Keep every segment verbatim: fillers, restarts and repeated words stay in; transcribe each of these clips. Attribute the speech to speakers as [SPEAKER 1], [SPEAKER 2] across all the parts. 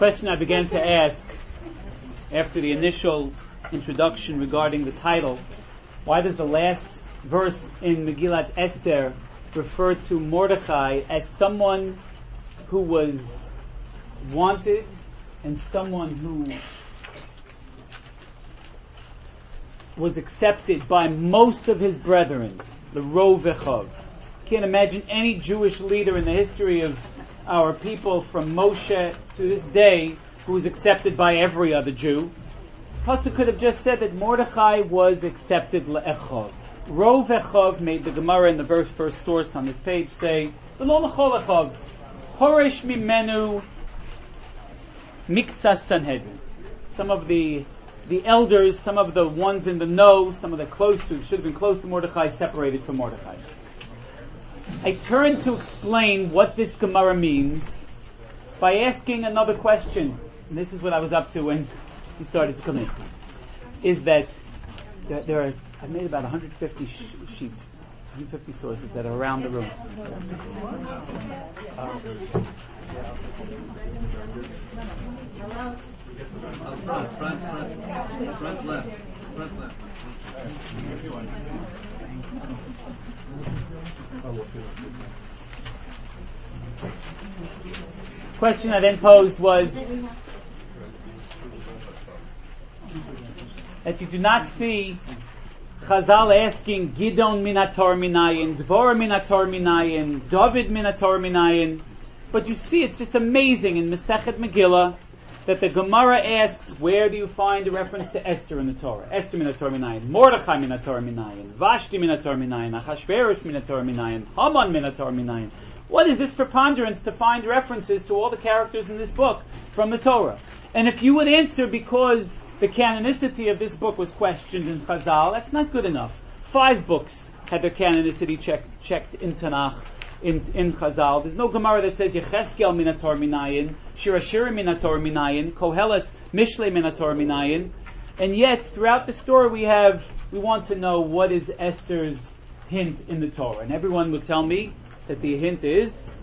[SPEAKER 1] question I began to ask after the initial introduction regarding the title, why does the last verse in Megillat Esther refer to Mordechai as someone who was wanted and someone who was accepted by most of his brethren, the Rov Echov? Can't imagine any Jewish leader in the history of our people from Moshe to this day who was accepted by every other Jew. Pasuk could have just said that Mordechai was accepted le'echov. Rov Echov made the Gemara in the first, first source on this page say, V'lo l'chol echov, horesh mimenu miktsas Sanhedrin. Some of the the elders, some of the ones in the know, some of the close who should have been close to Mordechai, separated from Mordechai. I turn to explain what this Gemara means by asking another question. And this is what I was up to when he started to come in. Is that there, there are, I've made about one hundred fifty sh- sheets, one hundred fifty sources that are around the room. Uh,
[SPEAKER 2] Front, front, front, front left, front left.
[SPEAKER 1] Question I then posed was, if you do not see Chazal asking Gidon minator minayin, Dvorah minator minayin, David minator minayin, but you see it's just amazing in Masechet Megillah that the Gemara asks, where do you find a reference to Esther in the Torah? Esther minator minayin, Mordechai minator minayin, Vashti minator minayin, Achashverosh minator minayin, Haman minator minayin. What is this preponderance to find references to all the characters in this book from the Torah? And if you would answer because the canonicity of this book was questioned in Chazal, that's not good enough. Five books had their canonicity check, checked in Tanakh, in, in Chazal. There's no Gemara that says Yecheskel minator minayin, Shir Hashirim minator minayin, Koheles Mishle minator minayin. And yet, throughout the story we have, we want to know what is Esther's hint in the Torah. And everyone will tell me that the hint is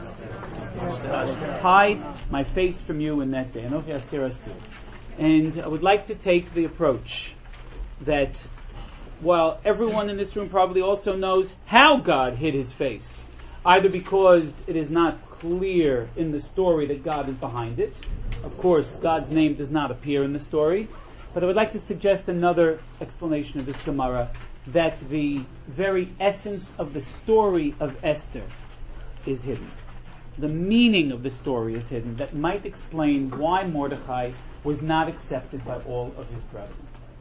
[SPEAKER 1] hide my face from you in that day. And I would like to take the approach that while everyone in this room probably also knows how God hid his face, either because it is not clear in the story that God is behind it. Of course, God's name does not appear in the story. But I would like to suggest another explanation of this Gemara, that the very essence of the story of Esther is hidden. The meaning of the story is hidden, that might explain why Mordechai was not accepted by all of his brethren.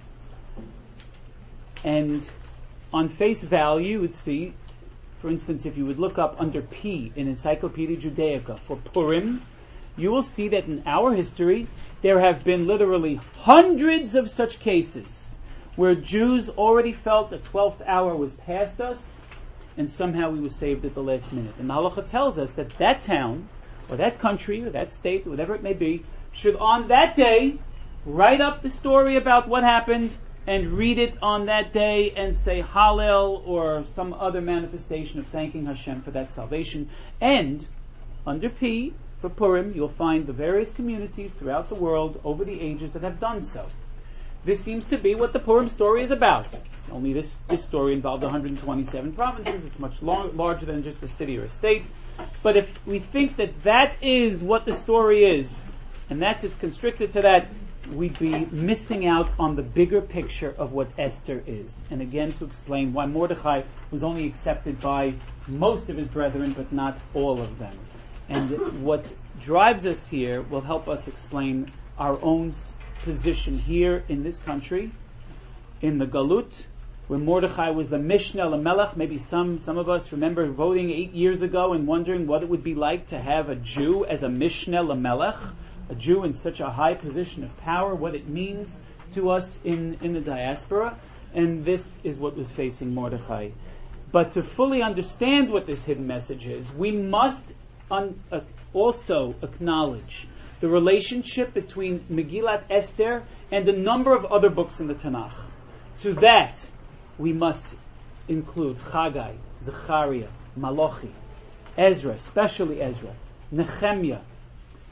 [SPEAKER 1] And on face value, you would see, for instance, if you would look up under P in Encyclopedia Judaica for Purim, you will see that in our history, there have been literally hundreds of such cases where Jews already felt the twelfth hour was past us, and somehow we were saved at the last minute. And the halacha tells us that that town, or that country, or that state, or whatever it may be, should on that day write up the story about what happened and read it on that day and say Hallel or some other manifestation of thanking Hashem for that salvation. And under P, for Purim, you'll find the various communities throughout the world over the ages that have done so. This seems to be what the Purim story is about. Only this, this story involved one hundred twenty-seven provinces. It's much long, larger than just a city or a state. But if we think that that is what the story is, and that's it's constricted to that, we'd be missing out on the bigger picture of what Esther is. And again, to explain why Mordechai was only accepted by most of his brethren, but not all of them. And what drives us here will help us explain our own position here in this country, in the Galut, where Mordechai was the Mishneh LaMelech. Maybe some some of us remember voting eight years ago and wondering what it would be like to have a Jew as a Mishneh LaMelech, a Jew in such a high position of power, what it means to us in, in the diaspora. And this is what was facing Mordechai. But to fully understand what this hidden message is, we must un- uh, also acknowledge the relationship between Megillat Esther and a number of other books in the Tanakh. To that, we must include Chagai, Zechariah, Malachi, Ezra, especially Ezra, Nehemiah,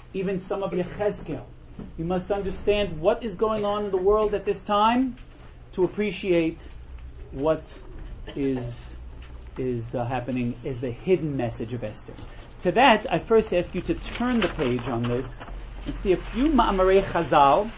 [SPEAKER 1] even some of Yechezkel. We must understand what is going on in the world at this time to appreciate what is is uh, happening as the hidden message of Esther. To that, I first ask you to turn the page on this and see a few Ma'amarei Chazal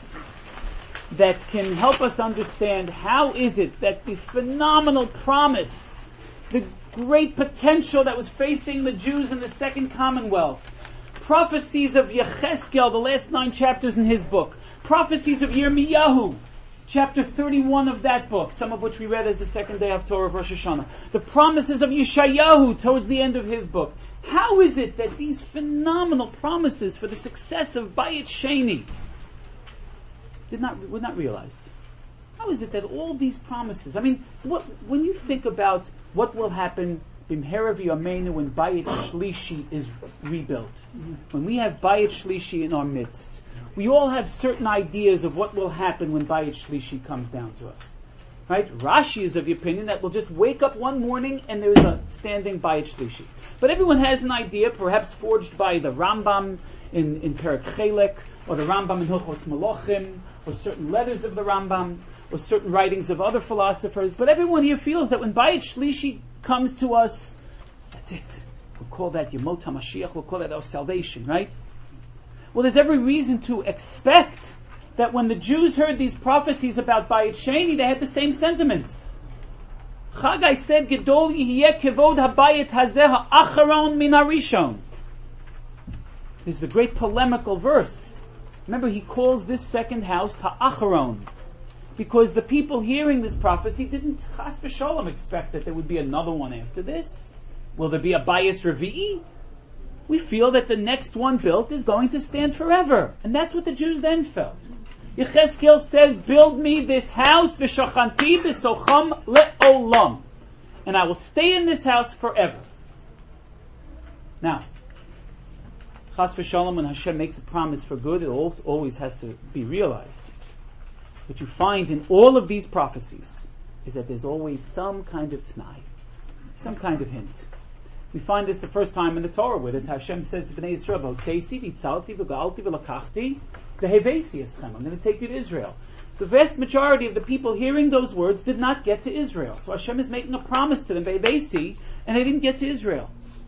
[SPEAKER 1] that can help us understand how is it that the phenomenal promise, the great potential that was facing the Jews in the Second Commonwealth, prophecies of Yechezkel, the last nine chapters in his book, prophecies of Yirmiyahu, chapter thirty-one of that book, some of which we read as the second day of Torah of Rosh Hashanah, the promises of Yeshayahu towards the end of his book. How is it that these phenomenal promises for the success of Bayit Sheni did not were not realized? How is it that all these promises, I mean, what, when you think about what will happen Bimhera v'yameinu when Bayit Shlishi is rebuilt, mm-hmm. when we have Bayit Shlishi in our midst, we all have certain ideas of what will happen when Bayit Shlishi comes down to us. Right? Rashi is of the opinion that we'll just wake up one morning and there's a standing Bayit Shlishi. But everyone has an idea, perhaps forged by the Rambam in, in Perek Chelek, or the Rambam in Hilchos Malachim, or certain letters of the Rambam, or certain writings of other philosophers. But everyone here feels that when Bayit Shlishi comes to us, that's it. We'll call that Yemot HaMashiach, we'll call that our salvation, right? Well, there's every reason to expect that when the Jews heard these prophecies about Bayit Sheni, they had the same sentiments. Chagai said, Gedol yihyeh kevod habayit hazeh ha'acharon min harishon. This is a great polemical verse. Remember, he calls this second house ha'acharon, because the people hearing this prophecy didn't chas v'sholom expect that there would be another one after this. Will there be a Bayis Revi'i? We feel that the next one built is going to stand forever. And that's what the Jews then felt. Yechezkel says, build me this house, v'shachanti b'socham le'olam. And I will stay in this house forever. Now, chas v'shalom, when Hashem makes a promise for good, it always has to be realized. What you find in all of these prophecies is that there's always some kind of t'nai, some kind of hint. We find this the first time in the Torah, where the Hashem says to Bnei Yisrael, "V'otzeisi v'tzalti v'ga'alti v'lakachti v'hevesi eschem." I'm going to take you to Israel. The vast majority of the people hearing those words did not get to Israel. So Hashem is making a promise to them, v'hevesi, and they didn't get to Israel.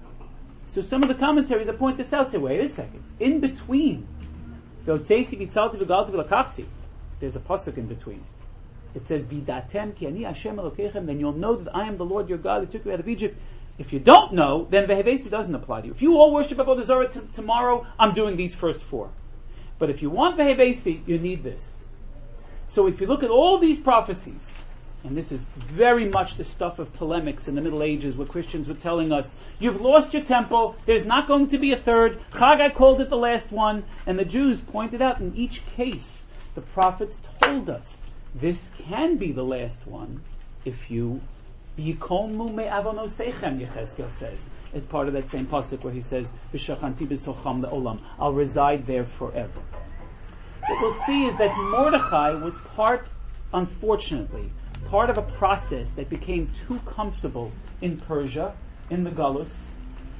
[SPEAKER 1] So some of the commentaries that point this out say, wait a second. In between, v'otzeisi v'tzalti v'ga'alti v'lakachti, there's a pasuk in between. It says, "V'datem ki ani Hashem Elokeichem," then you'll know that I am the Lord your God who took you out of Egypt. If you don't know, then Vehevesi doesn't apply to you. If you all worship Avodah Zarah t- tomorrow, I'm doing these first four. But if you want Vehevesi, you need this. So if you look at all these prophecies, and this is very much the stuff of polemics in the Middle Ages, where Christians were telling us, you've lost your temple, there's not going to be a third, Chagai called it the last one, and the Jews pointed out in each case, the prophets told us, this can be the last one if you Yikolmu me'avonosechem, Yechezkel says, as part of that same pasuk where he says, "V'shachanti b'socham le'olam," I'll reside there forever. What we'll see is that Mordechai was part, unfortunately, part of a process that became too comfortable in Persia, in the Galus.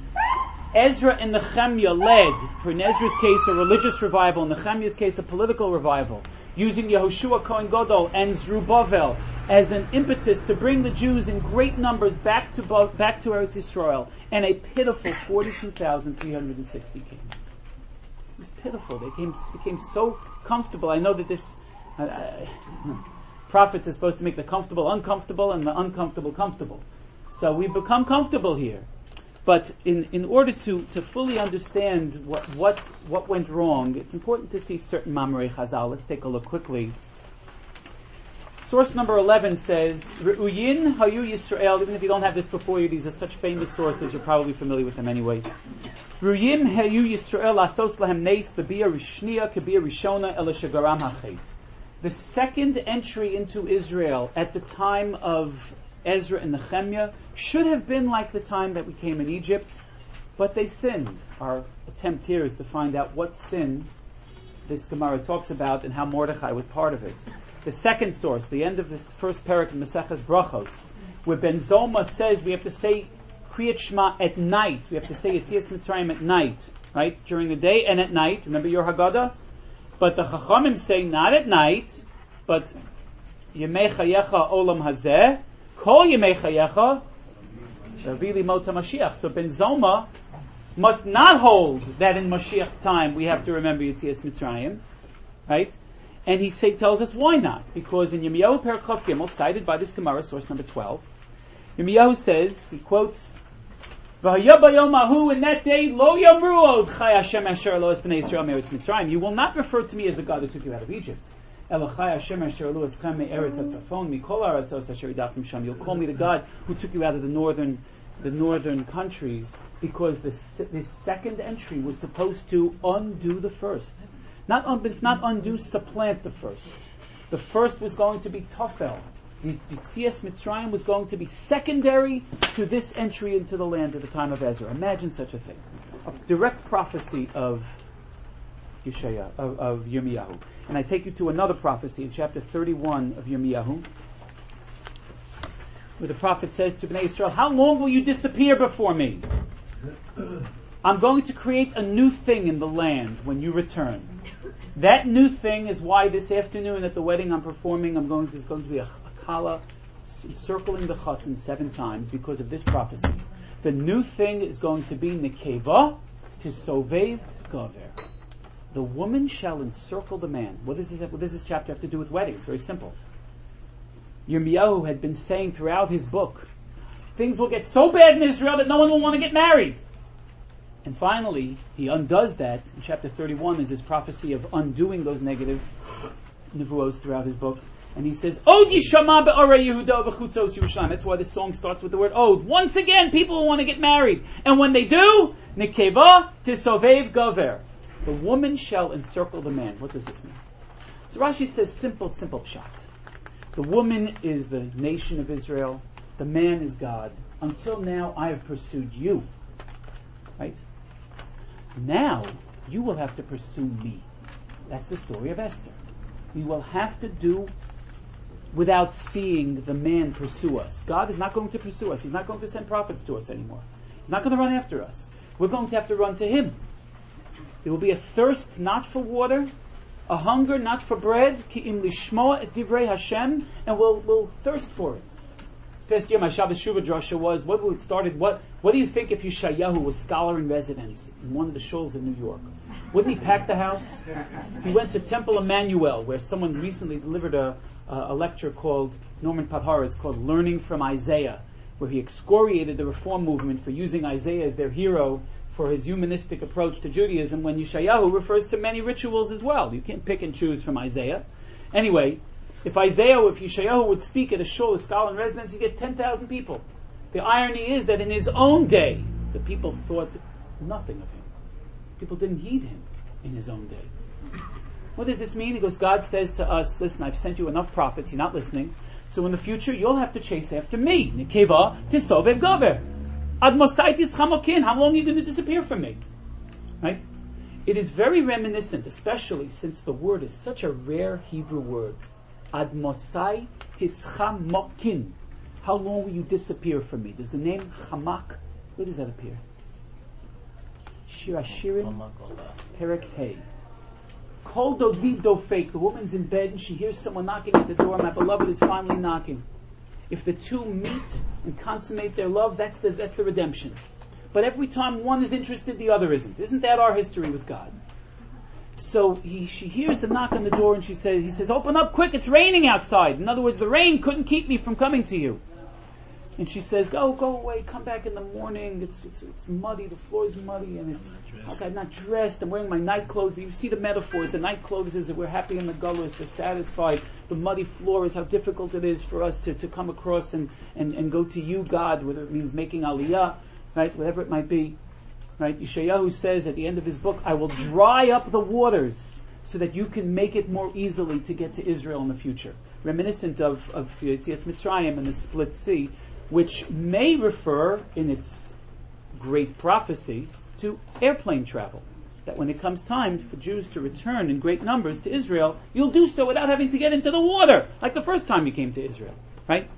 [SPEAKER 1] Ezra and Nehemiah led, for in Ezra's case, a religious revival, in Nehemiah's case, a political revival, using Yehoshua Kohen Gadol and Zerubbabel as an impetus to bring the Jews in great numbers back to back to Eretz Yisrael, and a pitiful forty-two thousand three hundred sixty came. It was pitiful. They came, became so comfortable. I know that this uh, uh, prophets are supposed to make the comfortable uncomfortable and the uncomfortable comfortable. So we've become comfortable here. But in, in order to, to fully understand what, what what went wrong, it's important to see certain Mamarei Chazal. Let's take a look quickly. Source number eleven says, Re'uyin hayu Yisrael, even if you don't have this before you, these are such famous sources, you're probably familiar with them anyway. Re'uyim hayu Yisrael asos lahem neis b'bia rishniya k'bia rishona el shagaram hachet. The second entry into Israel at the time of Ezra and Nehemiah should have been like the time that we came in Egypt, but they sinned. Our attempt here is to find out what sin this Gemara talks about and how Mordechai was part of it. The second source, the end of this first parak in Maseches Brachos, where Ben Zoma says we have to say Kriyat Shema at night, we have to say Yetzias Mitzrayim at night. right? During the day and at night. Remember your Haggadah? But the Chachamim say not at night, but Yemei Chayecha Olam Hazeh, Kol Yemei Chayecha, Shavili Mota Mashiach. So Ben Zoma must not hold that in Mashiach's time we have to remember Yetzias Mitzrayim, right? And he say, tells us why not. Because in Yirmiyahu Perek Gimel, cited by this Gemara, source number twelve, Yirmiyahu says, he quotes, V'haya bayom ahu, in that day, lo yamru od chai Hashem asher lo es b'nei Yisrael me'eretz Mitzrayim. You will not refer to me as the God who took you out of Egypt. Ela chai Hashem asher lo eschem me'eretz hatzafon, mikol ha'aratzos asher idachim sham. You'll call me the God who took you out of the northern the northern countries, because this, this second entry was supposed to undo the first. Not, un, if not undo, supplant the first. The first was going to be Tofel. The Yetzias Mitzrayim was going to be secondary to this entry into the land at the time of Ezra. Imagine such a thing. A direct prophecy of Yeshaya, of, of Yirmiyahu. And I take you to another prophecy in chapter thirty-one of Yirmiyahu, where the prophet says to Bnei Yisrael, how long will you disappear before me? I'm going to create a new thing in the land when you return. That new thing is why this afternoon at the wedding I'm performing, I'm going to, there's going to be a, a kala circling the chassan seven times because of this prophecy. The new thing is going to be nekeva tisovev gaver. The woman shall encircle the man. What does this, what does this chapter have to do with weddings? Very simple. Yirmiyahu had been saying throughout his book, things will get so bad in Israel that no one will want to get married. And finally, he undoes that. In chapter thirty-one is his prophecy of undoing those negative nevuos throughout his book. And he says, Od yishama be'arei Yehuda v'chutzos Yerushalayim. That's why this song starts with the word Od. Once again, people will want to get married. And when they do, nekeva tisovev gaver. The woman shall encircle the man. What does this mean? So Rashi says, simple, simple pshat. The woman is the nation of Israel. The man is God. Until now, I have pursued you. Right? Now, you will have to pursue me. That's the story of Esther. We will have to do without seeing the man pursue us. God is not going to pursue us. He's not going to send prophets to us anymore. He's not going to run after us. We're going to have to run to Him. There will be a thirst not for water, a hunger not for bread, ki im lishmo et divrei Hashem, and we'll, we'll thirst for it. This past year, my Shabbos Shuvah drasha was, what it started, what, what do you think if Yeshayahu was scholar in residence in one of the shuls in New York? Wouldn't he pack the house? He went to Temple Emmanuel, where someone recently delivered a, a, a lecture called, Norman Padhara, it's called Learning from Isaiah, where he excoriated the Reform movement for using Isaiah as their hero for his humanistic approach to Judaism, when Yeshayahu refers to many rituals as well. You can't pick and choose from Isaiah. Anyway, if Isaiah, if Yeshayahu would speak at a shul, a scholar in residence, he'd get ten thousand people. The irony is that in his own day, the people thought nothing of him. People didn't heed him in his own day. What does this mean? He goes, God says to us, listen, I've sent you enough prophets, you're not listening, so in the future you'll have to chase after me. Nekeva tisovev gaver. Ad mosaitis chamokin. How long are you going to disappear from me? Right? It is very reminiscent, especially since the word is such a rare Hebrew word. Ad mosai tischamokin. How long will you disappear from me? Does the name Chamak, where does that appear? Shir Hashirim, Perek Hey. Kol dodi do fake. The woman's in bed and she hears someone knocking at the door. My beloved is finally knocking. If the two meet and consummate their love, that's the that's the redemption. But every time one is interested, the other isn't. Isn't that our history with God? So he, she hears the knock on the door and she says, he says, open up quick, it's raining outside. In other words, the rain couldn't keep me from coming to you. And she says, go, go away, come back in the morning. It's it's, it's muddy, the floor is muddy, and it's okay, I'm not dressed, I'm wearing my night clothes. You see the metaphors. The night clothes is that we're happy in the gullus, we're satisfied. The muddy floor is how difficult it is for us to, to come across and, and, and go to you, God, whether it means making aliyah, right, whatever it might be. Right? Yeshayahu says at the end of his book, I will dry up the waters so that you can make it more easily to get to Israel in the future. Reminiscent of, of Yetzias Mitzrayim and the split sea, which may refer in its great prophecy to airplane travel. That when it comes time for Jews to return in great numbers to Israel, you'll do so without having to get into the water, like the first time you came to Israel. Right?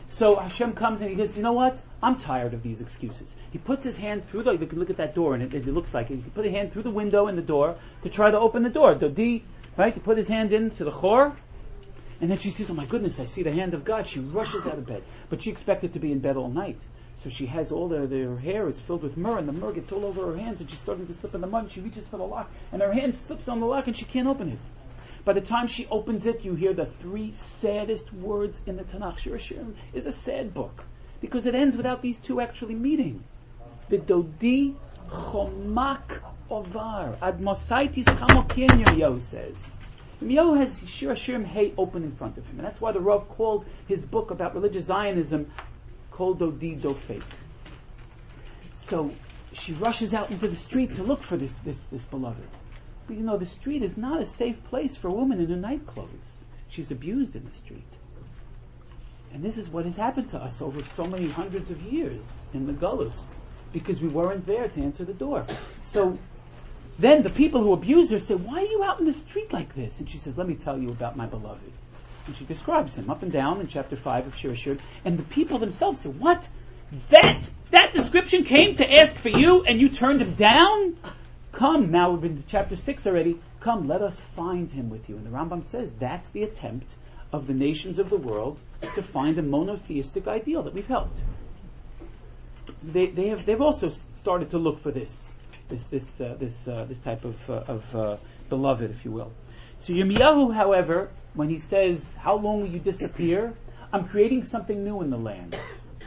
[SPEAKER 1] So Hashem comes and he goes, you know what? I'm tired of these excuses. He puts his hand through the, you can look at that door and it, it looks like it. He put a hand through the window in the door to try to open the door. Dodi, right? He put his hand into the chor. And then she says, oh my goodness, I see the hand of God. She rushes out of bed. But she expected to be in bed all night. So she has all the, the, her hair is filled with myrrh, and the myrrh gets all over her hands, and she's starting to slip in the mud, and she reaches for the lock, and her hand slips on the lock, and she can't open it. By the time she opens it, you hear the three saddest words in the Tanakh. Shir Hashirim is a sad book, because it ends without these two actually meeting. The Dodi Chomak Ovar. Ad Mosaitis Chamokin, Yirmiyahu says. Yirmiyahu has Shir Hashirim Hay open in front of him. And that's why the Rav called his book about religious Zionism called Dodi Dofek. So she rushes out into the street to look for this, this, this beloved. But you know, the street is not a safe place for a woman in her night clothes. She's abused in the street. And this is what has happened to us over so many hundreds of years in the Gullus, because we weren't there to answer the door. So then the people who abuse her say, why are you out in the street like this? And she says, let me tell you about my beloved. And she describes him up and down in chapter five of Shir Hashirim. And the people themselves say, what? That that description came to ask for you and you turned him down? Come, now we've been to chapter six already. Come, let us find him with you. And the Rambam says that's the attempt of the nations of the world to find a monotheistic ideal that we've helped. They, they have, they've also started to look for this, this, this, uh, this, uh, this type of, uh, of uh, beloved, if you will. So Yirmiyahu, however, when he says, "How long will you disappear? I'm creating something new in the land.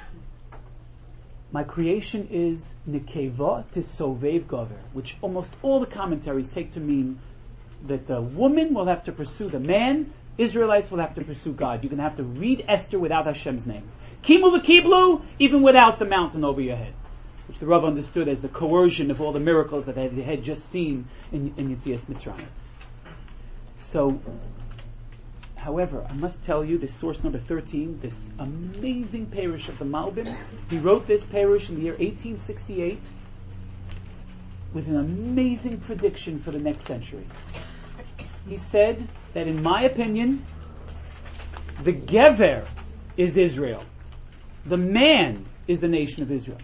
[SPEAKER 1] My creation is Nekeva Tisovev Gover," which almost all the commentaries take to mean that the woman will have to pursue the man, Israelites will have to pursue God. You're going to have to read Esther without Hashem's name. Kimu v'kiblu, even without the mountain over your head, which the Rav understood as the coercion of all the miracles that they had just seen in, in Yetzias Mitzrayim. So, however, I must tell you, this source number thirteen, this amazing Perush of the Malbim, he wrote this Perush in the year eighteen sixty-eight with an amazing prediction for the next century. He said that, in my opinion, the Gever is Israel. The man is the nation of Israel.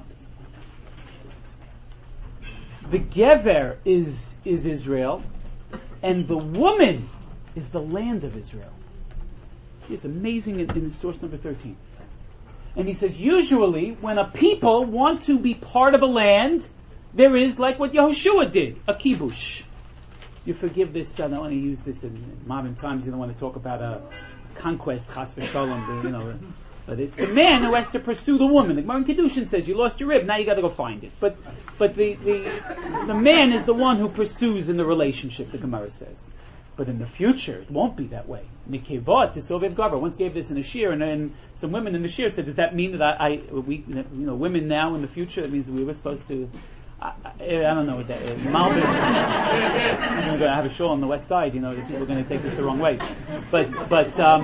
[SPEAKER 1] The Gever is, is Israel, and the woman is the land of Israel. It's amazing in, in source number thirteen. And he says, usually, when a people want to be part of a land, there is like what Yehoshua did, a kibush. You forgive this, I don't want to use this in modern times, you don't want to talk about a conquest, chas v'shalom, you know, but it's the man who has to pursue the woman. The Gemara in Kedushin says, you lost your rib, now you got to go find it. But but the, the the man is the one who pursues in the relationship, the Gemara says. But in the future, it won't be that way. Nikevot, the Soviet government once gave this in a shir, and then some women in the shir said, does that mean that I, I we, you know, women now in the future, that means that we were supposed to, I, I, I don't know what that is. Malbim, I'm going to have a show on the west side, you know, that people are going to take this the wrong way. But, but, um,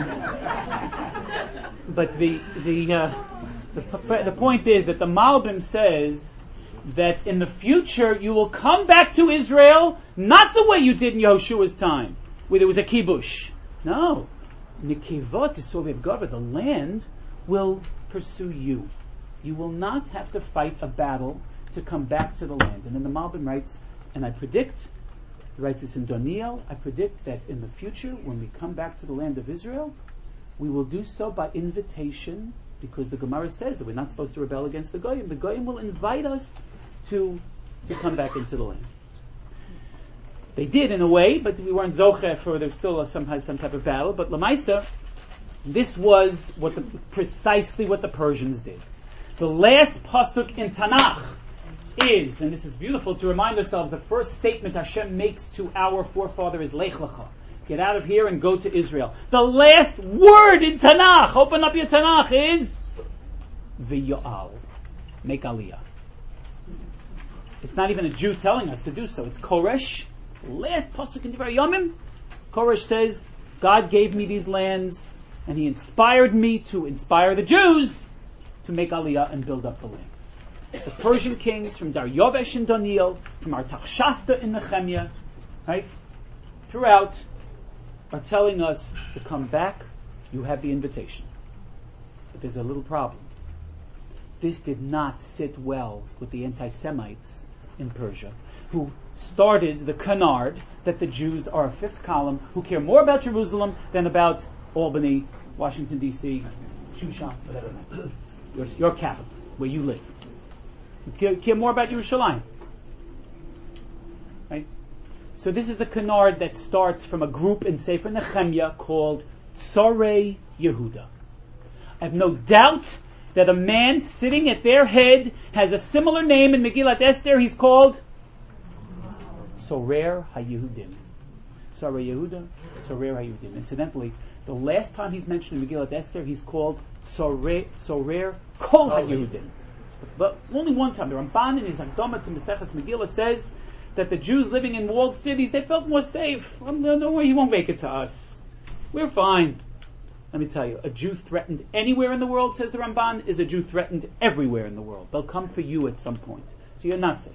[SPEAKER 1] but the, the, uh, the, the point is that the Malbim says that in the future you will come back to Israel not the way you did in Yehoshua's time, where there was a kibush. No. Nikevot, the Soviet government, the land, will pursue you. You will not have to fight a battle to come back to the land. And then the Malbim writes, and I predict, he writes this in Daniel, I predict that in the future, when we come back to the land of Israel, we will do so by invitation, because the Gemara says that we're not supposed to rebel against the Goyim. The Goyim will invite us to, to come back into the land. They did in a way, but we weren't zocher for, there was still a, some, some type of battle. But Lamaisa, this was what the, precisely what the Persians did. The last pasuk in Tanakh is, and this is beautiful to remind ourselves, the first statement Hashem makes to our forefather is Lech Lecha. Get out of here and go to Israel. The last word in Tanakh, open up your Tanakh, is V'yo'al. Make aliyah. It's not even a Jew telling us to do so. It's Koresh. Last pasuk in Divrei Yomim. Koresh says, God gave me these lands, and He inspired me to inspire the Jews to make aliyah and build up the land. The Persian kings, from Daryovesh and Daniel, from Artaxshasta in Nehemiah, right, throughout, are telling us to come back. You have the invitation. But there's a little problem. This did not sit well with the anti-Semites in Persia, who started the canard that the Jews are a fifth column, who care more about Jerusalem than about Albany, Washington, D C, Shushan, whatever it is. Your, your capital, where you live. You care, care more about Yerushalayim. Right? So this is the canard that starts from a group in Sefer Nehemiah called Tzorei Yehuda. I have no doubt that a man sitting at their head has a similar name in Megillat Esther. He's called Sorer HaYehudim. Sorer Yehuda, Sorer HaYehudim. Incidentally, the last time he's mentioned in Megillat Esther, he's called Sorer, Sorer Kol HaYehudim. But only one time. The Ramban in his Hakdama to Maseches Megillah says that the Jews living in walled cities, they felt more safe. Well, no way, he won't make it to us. We're fine. Let me tell you, a Jew threatened anywhere in the world, says the Ramban, is a Jew threatened everywhere in the world. They'll come for you at some point. So you're not safe.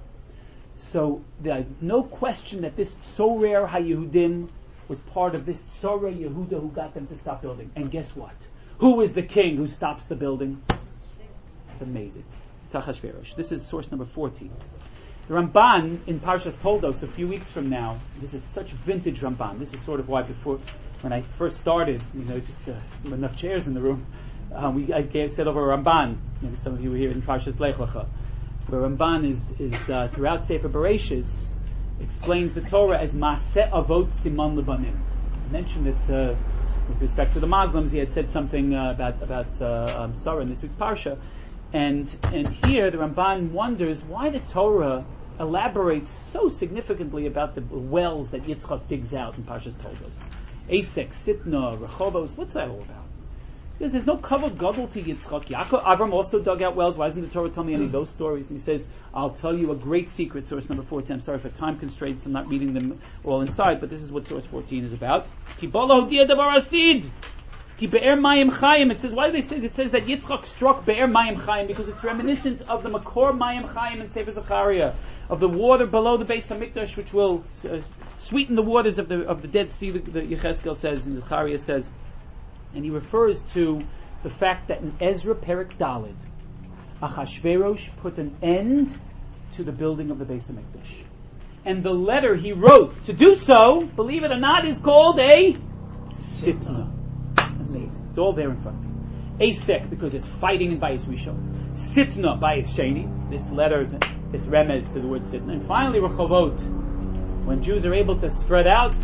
[SPEAKER 1] So there's no question that this Tzorer HaYehudim was part of this Tzorer Yehuda who got them to stop building. And guess what? Who is the king who stops the building? It's amazing. It's Achashverosh. This is source number fourteen. The Ramban in Parshas Toldos a few weeks from now, this is such vintage Ramban. This is sort of why before, when I first started, you know, just uh, enough chairs in the room, uh, we I gave, said over Ramban. Maybe some of you were here in Parshas Lech Lecha, where Ramban is, is uh, throughout Sefer Bereshis, explains the Torah as Maaseh Avot Siman Lebanim. I mentioned that uh, with respect to the Muslims, he had said something uh, about about uh, um, Sarah in this week's Parsha. And and here the Ramban wonders why the Torah elaborates so significantly about the wells that Yitzchak digs out in Parshas Toldos. Asek, Sitna, Rechovos, what's that all about? Because there's no kavod gadol to Yitzchak. Yaakov, Avram also dug out wells. Why doesn't the Torah tell me any of those stories? And he says, I'll tell you a great secret, source number fourteen. I'm sorry for time constraints, I'm not reading them all inside, but this is what source fourteen is about. Ki bolo hodia davar asid. Ki be'er mayim chayim. It says, why do they say it says that Yitzchak struck be'er mayim chayim? Because it's reminiscent of the makor mayim chayim in Sefer Zechariah, of the water below the Beis Hamikdash, which will uh, sweeten the waters of the of the Dead Sea. That Yechezkel says and Zechariah says, and he refers to the fact that in Ezra Perek Daled, Achashverosh put an end to the building of the Beis Hamikdash, and the letter he wrote to do so, believe it or not, is called a Sitna. Amazing. It's all there in front of you. Asek, because it's fighting in Bayis Rishon. Sitna, Bayis Sheni. This letter, this remez to the word Sitna. And finally, Rechovot. When Jews are able to spread out,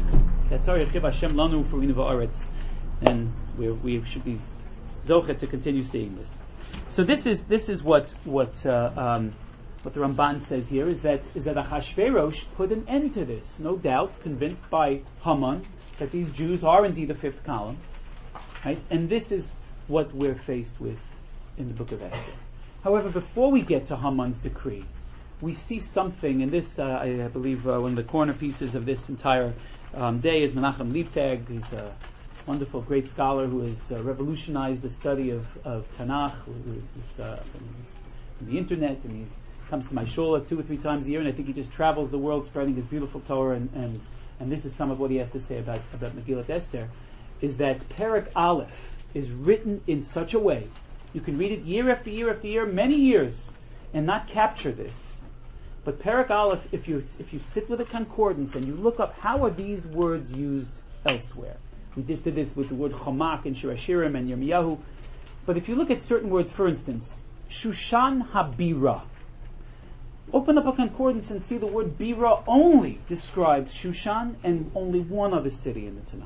[SPEAKER 1] and we we should be zochet to continue seeing this. So this is this is what what uh, um, what the Ramban says here is that is that Achashverosh put an end to this, no doubt, convinced by Haman that these Jews are indeed the fifth column. Right? And this is what we're faced with in the book of Esther. However, before we get to Haman's decree, we see something, and this, uh, I, I believe, uh, one of the corner pieces of this entire um, day is Menachem Leibtag. He's a wonderful, great scholar who has uh, revolutionized the study of, of Tanakh. He's, uh, he's on the internet, and he comes to my shul two or three times a year, and I think he just travels the world spreading his beautiful Torah, and, and, and this is some of what he has to say about, about Megillat Esther. Is that Perek Aleph is written in such a way, you can read it year after year after year, many years, and not capture this. But Perek Aleph, if you if you sit with a concordance and you look up how are these words used elsewhere. We just did this with the word Chomak in Shir Hashirim and Yirmiyahu. But if you look at certain words, for instance, Shushan Habira. Open up a concordance and see the word Bira only describes Shushan and only one other city in the Tanakh.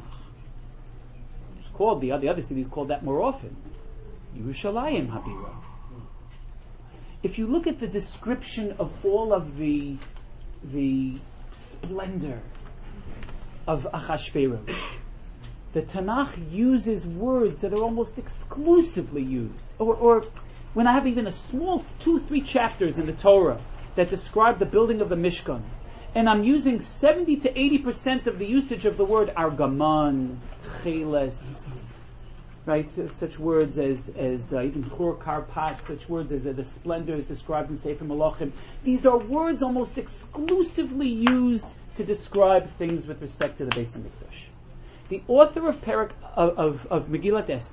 [SPEAKER 1] Called the other, the other cities called that more often. Yerushalayim Habira. If you look at the description of all of the the splendor of Achashverosh, the Tanakh uses words that are almost exclusively used. Or, or when I have even a small two, three chapters in the Torah that describe the building of the Mishkan, and I'm using seventy to eighty percent of the usage of the word argaman, tcheles, right? Such words as as uh, even chur karpas, such words as uh, the splendor is described in Sefer Malachim. These are words almost exclusively used to describe things with respect to the Beis Hamikdash. The author of Perek of, of, of Megillat Esther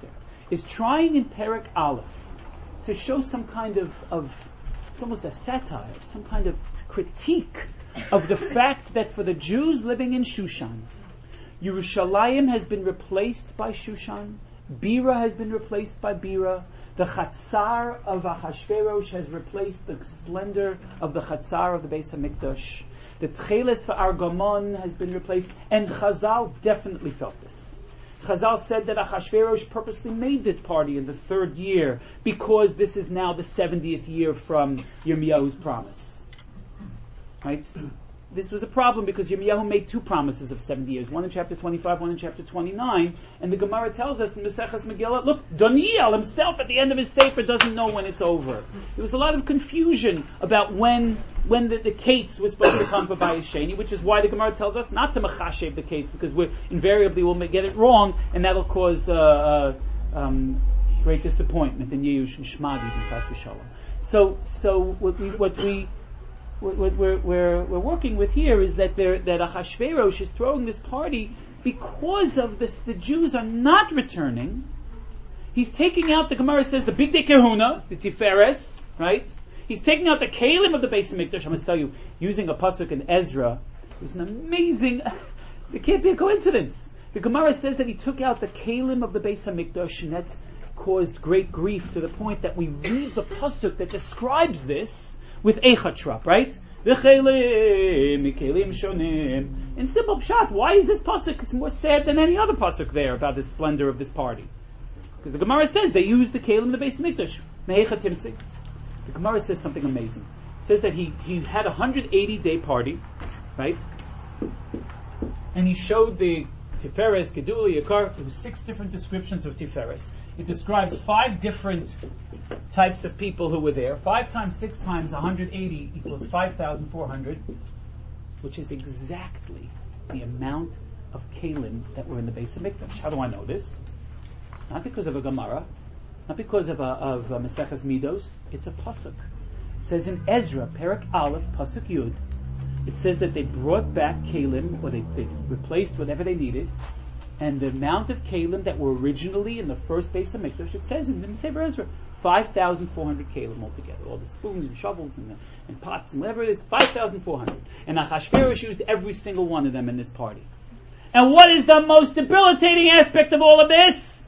[SPEAKER 1] is trying in Perek Aleph to show some kind of, of it's almost a satire, some kind of critique of the fact that for the Jews living in Shushan, Yerushalayim has been replaced by Shushan, Bira has been replaced by Bira, the Chatzar of Achashverosh has replaced the splendor of the Chatzar of the Beis HaMikdash. The Tcheles for Argamon has been replaced, and Chazal definitely felt this. Chazal said that Achashverosh purposely made this party in the third year because this is now the seventieth year from Yirmiyahu's promise. Right? This was a problem because Yirmiyahu made two promises of seventy years, one in chapter twenty-five, one in chapter twenty-nine, and the Gemara tells us in Maseches Megillah, look, Daniel himself at the end of his Sefer doesn't know when it's over. There was a lot of confusion about when when the, the Kates was supposed to come for Bayis Sheni, which is why the Gemara tells us not to machashev the Kates, because we invariably will get it wrong, and that'll cause uh, uh, um, great disappointment in Yeush and Shmadi and Chas v'Shalom. So, so what we what we What we're, we're, we're working with here is that there, that Achashverosh is throwing this party because of this. The Jews are not returning. He's taking out, the Gemara says, the Bigdei Kehuna, the Tiferes, right? He's taking out the Kalim of the Beis HaMikdash. I must tell you, using a pasuk in Ezra, it was an amazing, it can't be a coincidence. The Gemara says that he took out the Kalim of the Beis HaMikdash, and that caused great grief to the point that we read the pasuk that describes this with Echatrap, right? In simple pshat, why is this pasuk more sad than any other pasuk there about the splendor of this party? Because the Gemara says they used the Kalim in the Beis HaMikdash. The Gemara says something amazing. It says that he, he had a one hundred eighty day party, right? And he showed the Tiferes, Gedula, Yakar. There were six different descriptions of Tiferes. It describes five different types of people who were there. Five times six times one hundred eighty equals five thousand four hundred, which is exactly the amount of Kalim that were in the Beis HaMikdash. How do I know this? Not because of a Gemara, not because of a, of a Maseches Midos. It's a pasuk. It says in Ezra, Perek Aleph, pasuk Yud, it says that they brought back Kalim, or they, they replaced whatever they needed, and the amount of Kalim that were originally in the first Beis HaMikdash, it says in the Sefer Ezra, five thousand four hundred Kalim altogether. All the spoons and shovels and, the, and pots and whatever it is, five thousand four hundred. And Achashverosh used every single one of them in this party. And what is the most debilitating aspect of all of this?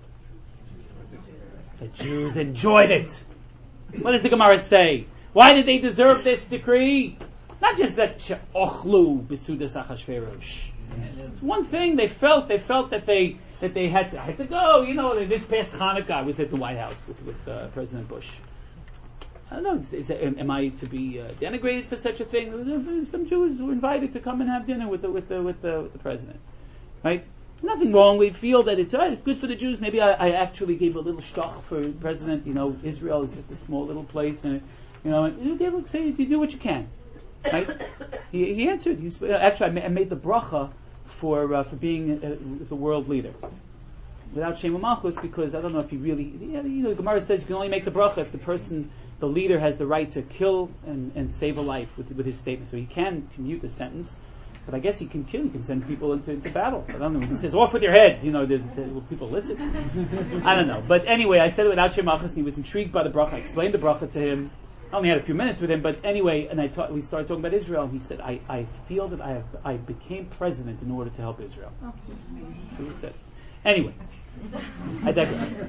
[SPEAKER 1] The Jews enjoyed it. What does the Gemara say? Why did they deserve this decree? Not just that she'ochlu b'sudas Achashverosh. It's one thing they felt. They felt that they that they had to had to go. You know, this past Hanukkah, I was at the White House with with uh, President Bush. I don't know. Is, is that, am I to be uh, denigrated for such a thing? Some Jews were invited to come and have dinner with the with the with the, with the president, right? Nothing wrong. We feel that it's uh, it's good for the Jews. Maybe I, I actually gave a little shtoch for the president. You know, Israel is just a small little place, and you know, you give, say you do what you can. Right? He, he answered. He, actually, I, ma- I made the bracha for uh, for being uh, the world leader without Shem Malchus, because I don't know if he really. You know, the Gemara says you can only make the bracha if the person, the leader, has the right to kill and, and save a life with with his statement. So he can commute the sentence, but I guess he can kill. He can send people into, into battle. I don't know. He says off with your head. You know, there's, there, will people listen? I don't know. But anyway, I said it without Shem Malchus, and he was intrigued by the bracha. I explained the bracha to him. I only had a few minutes with him, but anyway, and I ta- we started talking about Israel, and he said, I, I feel that I have, I became president in order to help Israel. Oh. That's what he said. Anyway, I digress.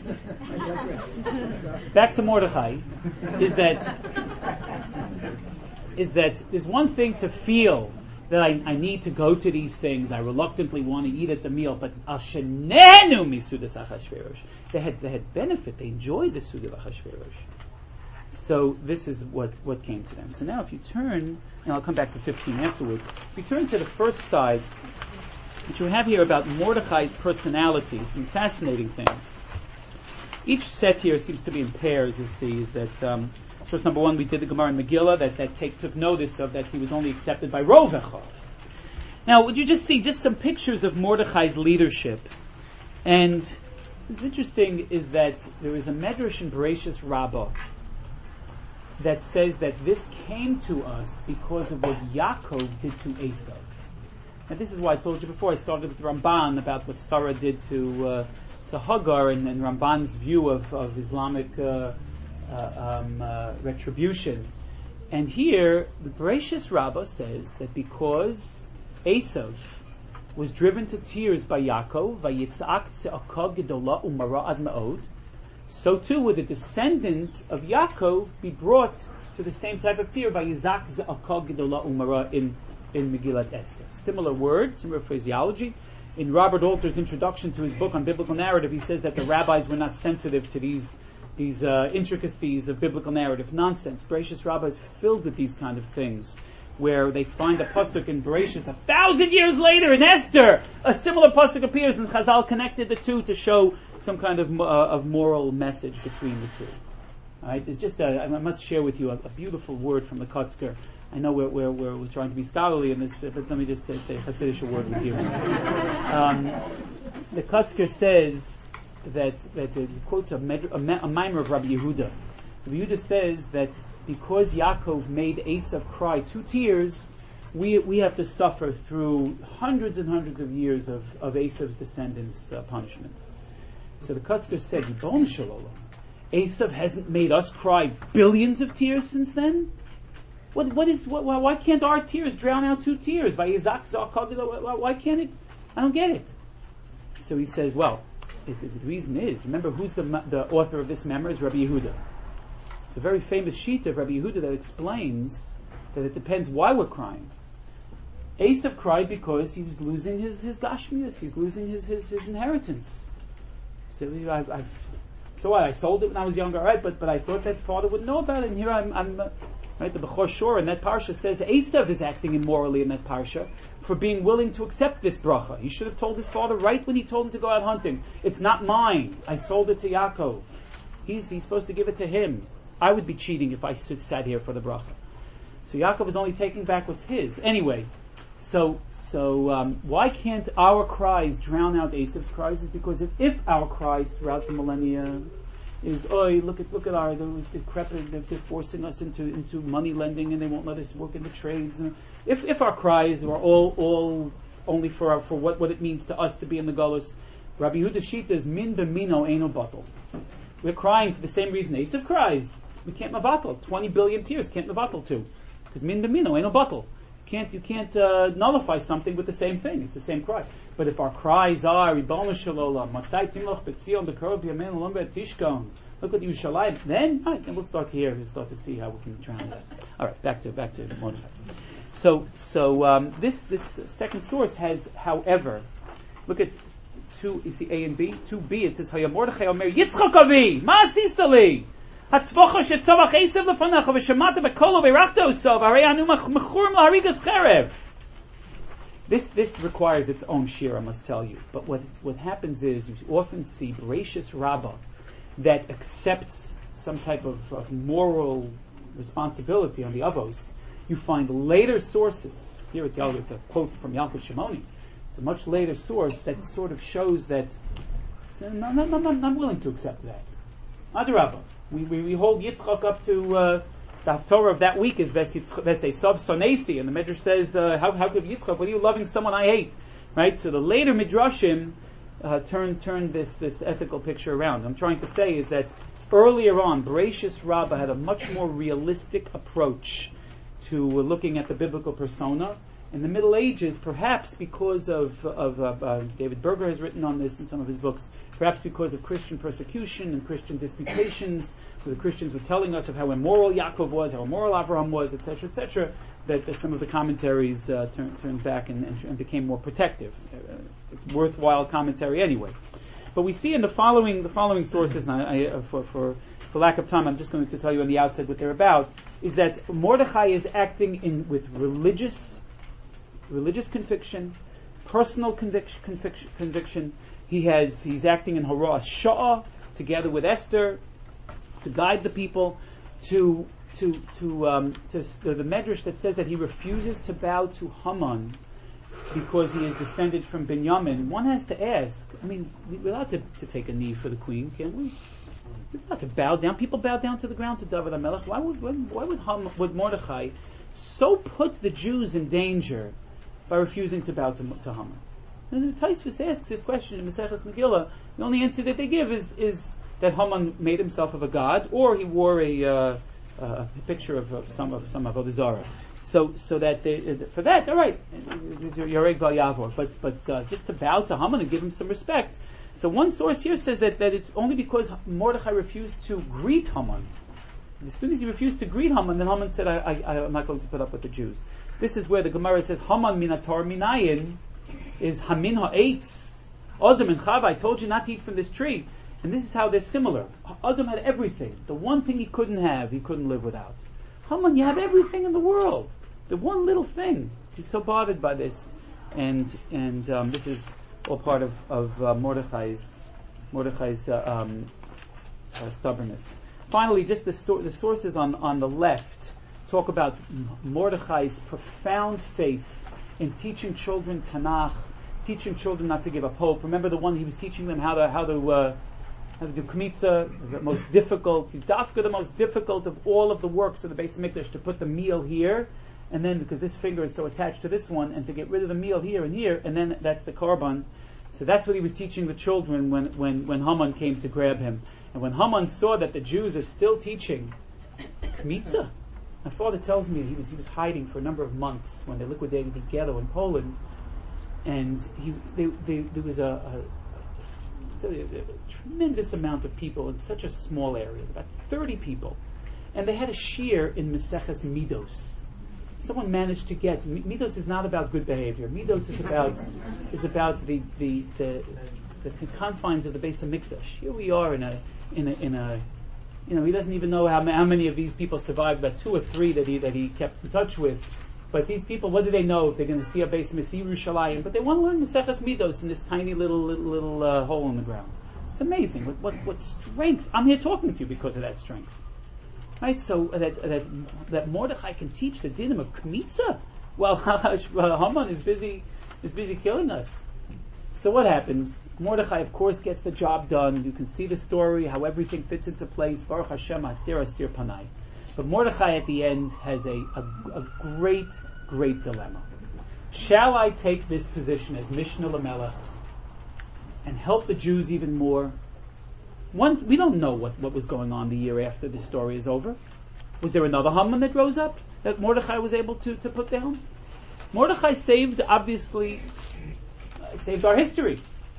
[SPEAKER 1] Back to Mordechai, is that, is that there's one thing to feel that I, I need to go to these things, I reluctantly want to eat at the meal, but Ashenenu misudas Achashverosh. They had, they had benefit, they enjoyed the Suda of Achashverosh. So this is what, what came to them. So now if you turn, and I'll come back to fifteen afterwards, if you turn to the first side, what you have here about Mordechai's personality, some fascinating things. Each set here seems to be in pairs, you see, is that, um, source number one, we did the Gemara in Megillah, that, that take, took notice of that he was only accepted by Rovecha. Now, would you just see just some pictures of Mordechai's leadership? And what's interesting is that there is a Medrash in Bereshis Rabbah that says that this came to us because of what Yaakov did to Esav. And this is why I told you before, I started with Ramban about what Sarah did to uh, to Hagar, and, and Ramban's view of, of Islamic uh, uh, um, uh, retribution. And here, the Bereshis Rabbah says that because Esav was driven to tears by Yaakov, Vayitzak tze'aka gedola umara ad me'od, so too would the descendant of Yaakov be brought to the same type of tear by Yizak ze'aka gedola umara in in Megillat Esther. Similar words, similar phraseology. In Robert Alter's introduction to his book on biblical narrative, he says that the rabbis were not sensitive to these these uh, intricacies of biblical narrative. Nonsense. Bereshis Rabbah is filled with these kind of things, where they find a pasuk in Bereshis a thousand years later in Esther. A similar pasuk appears, and Chazal connected the two to show some kind of uh, of moral message between the two. All right, it's just a, I must share with you a, a beautiful word from the Kotzker. I know we're, we're, we're, we're trying to be scholarly in this, but let me just uh, say a Hasidic word with you. Um, the Kotzker says that, that he quotes a, med- a, me- a mimer of Rabbi Yehuda. Rabbi Yehuda says that because Yaakov made Esav cry two tears, we we have to suffer through hundreds and hundreds of years of, of Esav's descendants' uh, punishment. So the Kotzker said, Yibon Shalom, Esav hasn't made us cry billions of tears since then? What what is what, why can't our tears drown out two tears? By Yizak Zakah, why can't it? I don't get it. So he says, well, it, the reason is, remember who's the the author of this memoir is Rabbi Yehuda. It's a very famous sheet of Rabbi Yehuda that explains that it depends why we're crying. Esav cried because he was losing his his gashmius, he's losing his his, his inheritance. So I, I've, so what? I sold it when I was younger, right? But but I thought that father would know about it, and here I'm. I'm uh, Right, the Bechor Shor in that parsha says Esav is acting immorally in that parsha for being willing to accept this bracha. He should have told his father right when he told him to go out hunting. It's not mine. I sold it to Yaakov. He's he's supposed to give it to him. I would be cheating if I sit, sat here for the bracha. So Yaakov is only taking back what's his. Anyway, so so um, why can't our cries drown out Esav's cries? Is because if, if our cries throughout the millennia is, oh, look at look at our the decrepit, they're, they're forcing us into into money lending, and they won't let us work in the trades. And if if our cries are all all only for our, for what, what it means to us to be in the galus, Rabbi Yehuda Shita is min b'mino eino batal. We're crying for the same reason Esav cries. We can't mavatal. Twenty billion tears can't mavatal too, because min b'mino eino batal. Can't you can't uh, nullify something with the same thing? It's the same cry. But if our cries are Ribbono Shel Olam, Masai Timloch Betzion B'Karov B'Yameinu Lo B'Tishkon, look at Yerushalayim, then all right, then we'll start here. We'll start to see how we can drown that. All right, back to back to Mordechai. So so um, this this second source has, however, look at two. You see A and B. Two B. It says Haya Mordechai Omer Yitzchak Avi Ma Asisali. Hatzvocha shetzavach Esav lefanecha v'shemata b'kolo v'irachta osav harei anu mechurim laharigas cherev. This this requires its own shir, I must tell you. But what what happens is you often see Bereshis Rabbah that accepts some type of, of moral responsibility on the avos. You find later sources. Here it's, it's a quote from Yaakov Shimoni. It's a much later source that sort of shows that no, no, no, no, I'm not willing to accept that. Adarabah. We, we we hold Yitzchak up to uh, the Haftorah of that week is Vesesav Sonesi, and the Midrash says, uh, how how could Yitzchak? What are you loving someone I hate? Right. So the later Midrashim uh, turn turn this this ethical picture around. What I'm trying to say is that earlier on, Bereshis Rabbah had a much more realistic approach to uh, looking at the biblical persona. In the Middle Ages, perhaps because of, of uh, uh, David Berger has written on this in some of his books, perhaps because of Christian persecution and Christian disputations, where the Christians were telling us of how immoral Yaakov was, how immoral Avraham was, et cetera, et cetera, that, that some of the commentaries uh, turned turn back and, and, and became more protective. Uh, it's worthwhile commentary anyway. But we see in the following the following sources, and I, I, uh, for, for for lack of time, I'm just going to tell you on the outset what they're about, is that Mordechai is acting in with religious religious conviction, personal conviction, conviction, conviction. He has he's acting in Hara Sha'ah together with Esther to guide the people to to to um, to the, the medrash that says that he refuses to bow to Haman because he is descended from Binyamin. One has to ask. I mean, we're allowed to, to take a knee for the queen, can't we? We're allowed to bow down. People bow down to the ground to David HaMelech. Why would why would Ham, would Mordechai so put the Jews in danger by refusing to bow to, to Haman. And the Tosfos asks this question in Maseches Megillah. The only answer that they give is, is that Haman made himself of a god, or he wore a, uh, a picture of, of some of some Avodah Zarah. So, so that they, for that, all right, Yoreg Val Yavor. But, but uh, just to bow to Haman and give him some respect. So one source here says that, that it's only because Mordechai refused to greet Haman. As soon as he refused to greet Haman, then Haman said, I, I, I'm not going to put up with the Jews. This is where the Gemara says, Haman minatar minayin is Hamin ha'etz. Adam and Chava, I told you not to eat from this tree. And this is how they're similar. Adam had everything. The one thing he couldn't have, he couldn't live without. Haman, you have everything in the world. The one little thing. He's so bothered by this. And and um, this is all part of, of uh, Mordechai's, Mordechai's uh, um, uh, stubbornness. Finally, just the, sto- the sources on, on the left talk about Mordechai's profound faith in teaching children Tanakh, teaching children not to give up hope. Remember the one he was teaching them how to how to uh, how to do kmitza, the most difficult, dafka, the most difficult of all of the works of the Beis Hamikdash, to put the meal here, and then because this finger is so attached to this one, and to get rid of the meal here and here, and then that's the korban. So that's what he was teaching the children when when when Haman came to grab him. And when Haman saw that the Jews are still teaching kmitza, my father tells me he was he was hiding for a number of months when they liquidated his ghetto in Poland, and he they, they, there was a, a, a, a tremendous amount of people in such a small area, about thirty people, and they had a shir in Maseches Midos. Someone managed to get Midos is not about good behavior. Midos is about is about the the the, the confines of the Beis Hamikdash. Here we are in a in a in a you know, he doesn't even know how, how many of these people survived, about two or three that he that he kept in touch with. But these people, what do they know if they're going to see a Beis Yerushalayim? But they want to learn Maseches Midos in this tiny little little, little uh, hole in the ground. It's amazing what, what what strength. I'm here talking to you because of that strength, right? So that that that Mordechai can teach the dinim of kmitza while Haman is busy is busy killing us. So what happens? Mordechai, of course, gets the job done. You can see the story, how everything fits into place. Baruch Hashem, astir astir panai. But Mordechai at the end has a, a, a great, great dilemma. Shall I take this position as Mishnah Lamelech and help the Jews even more? One, we don't know what, what was going on the year after this story is over. Was there another Haman that rose up that Mordechai was able to, to put down? Mordechai saved, obviously, uh, saved our history.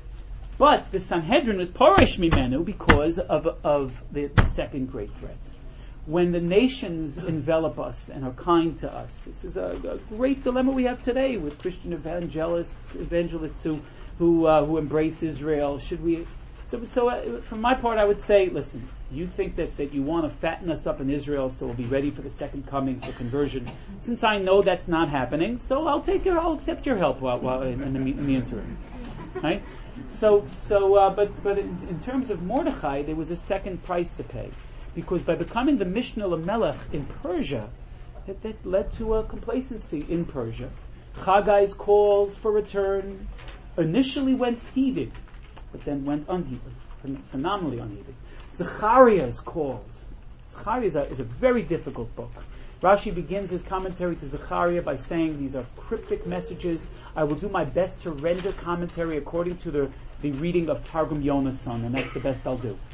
[SPEAKER 1] But the Sanhedrin was porish mimenu because of, of the, the second great threat. When the nations envelop us and are kind to us, this is a, a great dilemma we have today with Christian evangelists, evangelists who who, uh, who embrace Israel. Should we? So, so uh, from my part, I would say, listen, you think that, that you want to fatten us up in Israel so we'll be ready for the second coming for conversion. Since I know that's not happening, so I'll take your, I'll accept your help while, while in, in, the, in the interim, right? So, so, uh, but but in, in terms of Mordechai, there was a second price to pay. Because by becoming the Mishnah Lamelech in Persia, that, that led to a complacency in Persia. Chaggai's calls for return initially went heeded, but then went unheeded, phenomenally unheeded. Zechariah's calls. Zechariah is a, is a very difficult book. Rashi begins his commentary to Zechariah by saying these are cryptic messages. I will do my best to render commentary according to the, the reading of Targum Yonason, and that's the best I'll do.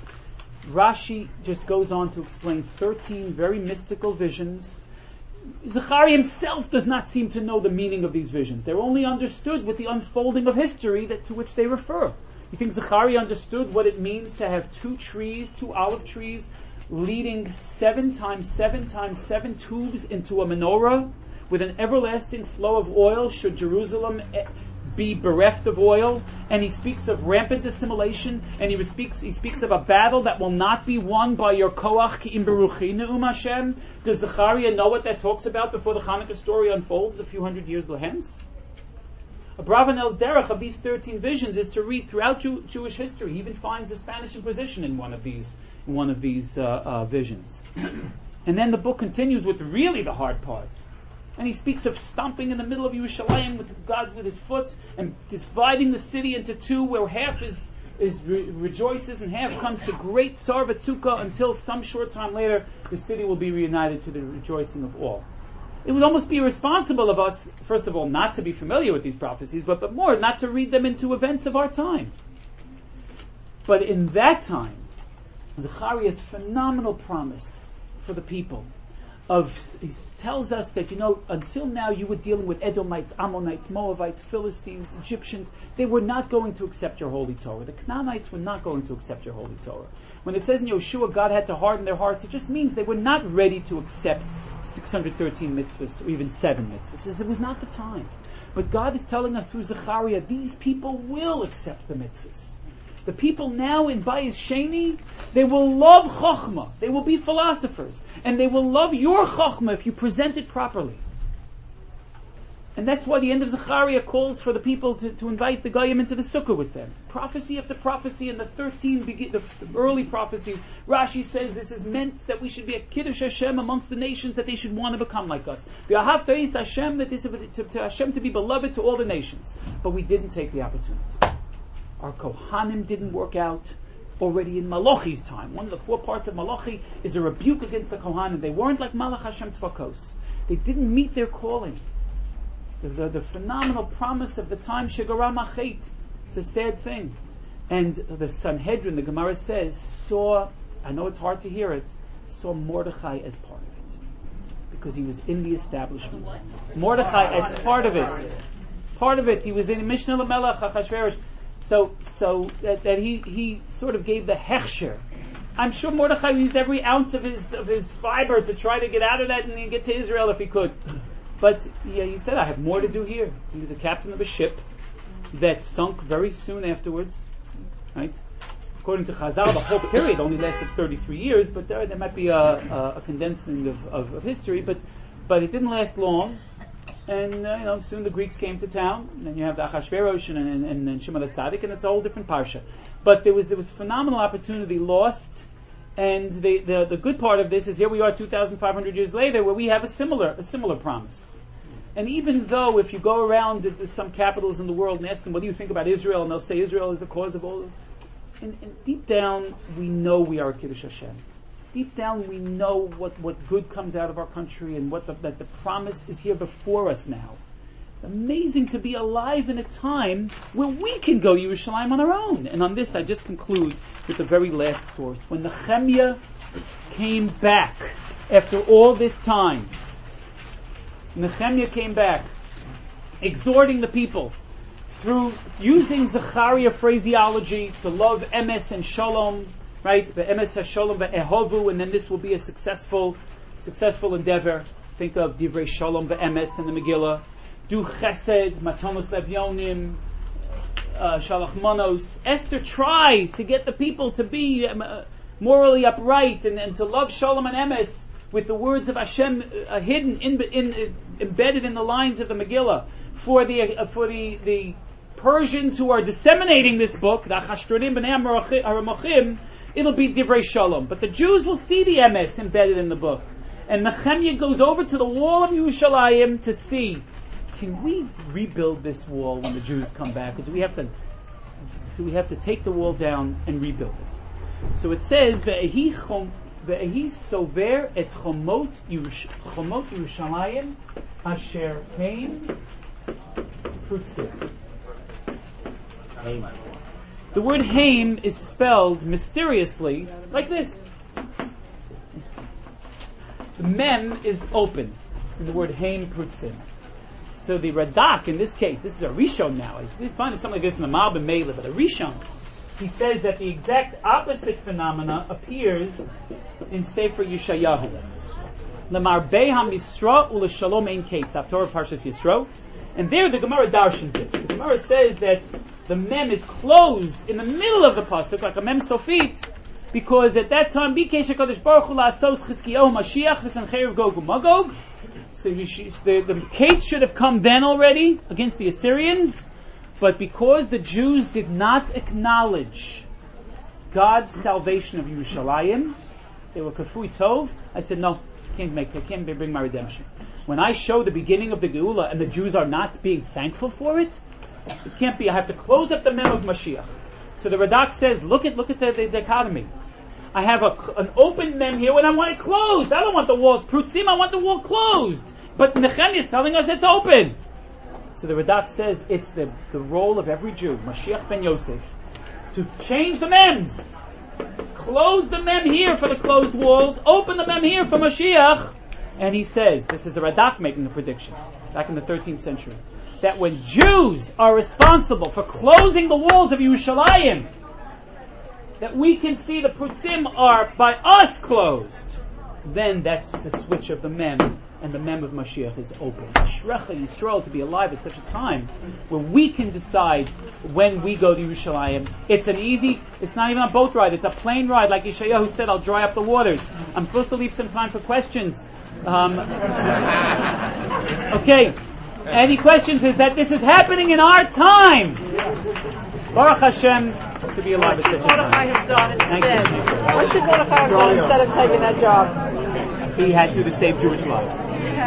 [SPEAKER 1] Rashi just goes on to explain thirteen very mystical visions. Zechariah himself does not seem to know the meaning of these visions. They're only understood with the unfolding of history that, to which they refer. You think Zechariah understood what it means to have two trees, two olive trees, leading seven times seven times seven tubes into a menorah with an everlasting flow of oil should Jerusalem be bereft of oil? And he speaks of rampant dissimulation, and he speaks he speaks of a battle that will not be won by your koach ki im beruchi ne'um Hashem. Does Zechariah know what that talks about before the Hanukkah story unfolds a few hundred years hence? Abravanel's derech of these thirteen visions is to read throughout Jew, Jewish history. He even finds the Spanish Inquisition in one of these in one of these uh, uh, visions. And then the book continues with really the hard part. And he speaks of stomping in the middle of Yerushalayim with God with his foot and dividing the city into two, where half is, is re- rejoices and half comes to great sarvatzukah until some short time later the city will be reunited to the rejoicing of all. it would almost be irresponsible of us, first of all, not to be familiar with these prophecies, but, but more, not to read them into events of our time. But in that time, Zechariah's phenomenal promise for the people of, he tells us that, you know, until now you were dealing with Edomites, Ammonites, Moabites, Philistines, Egyptians. They were not going to accept your holy Torah. The Canaanites were not going to accept your holy Torah. When it says in Yeshua, God had to harden their hearts, it just means they were not ready to accept six hundred thirteen mitzvahs, or even seven mitzvahs. It was not the time. But God is telling us through Zechariah, these people will accept the mitzvahs. The people now in Bayis Sheni, they will love Chokhmah. They will be philosophers. And they will love your Chokhmah if you present it properly. And that's why the end of Zechariah calls for the people to, to invite the Goyim into the Sukkah with them. Prophecy after prophecy, and the thirteen begin, the, the early prophecies, Rashi says this is meant that we should be a Kiddush Hashem amongst the nations, that they should want to become like us. V'ahavta is Hashem, that this to, to Hashem to be beloved to all the nations. But we didn't take the opportunity. Our Kohanim didn't work out already in Malachi's time. One of the four parts of Malachi is a rebuke against the Kohanim. They weren't like Malach Hashem Tzvakos. They didn't meet their calling. The, the, the phenomenal promise of the time, Shegara Machet. It's a sad thing. And the Sanhedrin, the Gemara says, saw, I know it's hard to hear it, saw Mordechai as part of it. Because he was in the establishment. Mordechai as part of it. Part of it. He was in Mishnah Lamelech, Achashverosh. So, so that, that he, he sort of gave the hechsher. I'm sure Mordechai used every ounce of his of his fiber to try to get out of that and get to Israel if he could. But yeah, he said, I have more to do here. He was a captain of a ship that sunk very soon afterwards. Right? According to Chazal, the whole period only lasted thirty-three years, but there, there might be a, a, a condensing of, of, of history, but but it didn't last long. And uh, you know, soon the Greeks came to town. And then you have the Achashverosh and, and, and, and Shimon HaTzadik, and it's a whole different parsha. But there was there was phenomenal opportunity lost. And the, the the good part of this is here we are two thousand five hundred years later, where we have a similar a similar promise. And even though if you go around to some capitals in the world and ask them, what do you think about Israel? And they'll say Israel is the cause of all. And, and deep down, we know we are a Kiddush Hashem. Deep down, we know what, what good comes out of our country and what the, that the promise is here before us now. Amazing to be alive in a time where we can go Yerushalayim on our own. And on this, I just conclude with the very last source. When Nehemiah came back after all this time, Nehemiah came back, exhorting the people through using Zechariah phraseology to love emes and shalom, right? The emes hashalom ve'ehovu, and then this will be a successful, successful endeavor. Think of divrei shalom ve'emes in the Megillah. Do chesed, matanos levyonim, uh, shalach manos. Esther tries to get the people to be um, morally upright and, and to love shalom and emes with the words of Hashem uh, hidden, in, in, in, embedded in the lines of the Megillah. For the uh, for the, the Persians who are disseminating this book, the Achashtronim b'nei HaRamachim, it'll be divrei shalom. But the Jews will see the emes embedded in the book. And Nehemiah goes over to the wall of Yerushalayim to see, can we rebuild this wall when the Jews come back? Or do we have to do we have to take the wall down and rebuild it? So it says, Ve'ehi sover et chomot Yerushalayim asher heim prutzim. The word haim is spelled mysteriously like this. The mem is open in the word haim prutzim. So the Radak in this case, this is a Rishon now. We find something like this in the Malbim Mela, but a Rishon, he says that the exact opposite phenomena appears in Sefer Yeshayahu. L'marbei hamisra u'l'shalom ein kates. Haftorah Parshas Yisro. And there the Gemara darshans it. The Gemara says that the mem is closed in the middle of the pasuk, like a mem sofit, because at that time, Bikesh HaKadosh Baruch Hu la'asos Chizkiyahu Mashiach v'sancheir Gog u'Magog. So you should, the, the Kates should have come then already against the Assyrians, but because the Jews did not acknowledge God's salvation of Yerushalayim, they were kafui tov. I said, no, I can't make, I can't bring my redemption. When I show the beginning of the Geula and the Jews are not being thankful for it, it can't be. I have to close up the mem of Mashiach. So the Radak says, look at look at the, the dichotomy. I have a, an open mem here when I want it closed. I don't want the walls prutzim, I want the wall closed. But Nehemiah is telling us it's open. So the Radak says it's the, the role of every Jew, Mashiach ben Yosef, to change the mems. Close the mem here for the closed walls, open the mem here for Mashiach. And he says, this is the Radak making the prediction, back in the thirteenth century, that when Jews are responsible for closing the walls of Yerushalayim, that we can see the Prutzim are by us closed, then that's the switch of the mem, and the mem of Mashiach is open. Ashrecha Yisrael, to be alive at such a time where we can decide when we go to Yerushalayim. It's an easy, it's not even a boat ride, it's a plane ride. Like Yeshayahu said, I'll dry up the waters. I'm supposed to leave some time for questions. Um, okay, any questions? Is that this is happening in our time? Baruch Hashem, to be alive at such a time.
[SPEAKER 3] Has done
[SPEAKER 1] Thank
[SPEAKER 3] instead?
[SPEAKER 1] you.
[SPEAKER 3] What did Mordechai have done instead of taking that job?
[SPEAKER 1] He had to to save Jewish lives.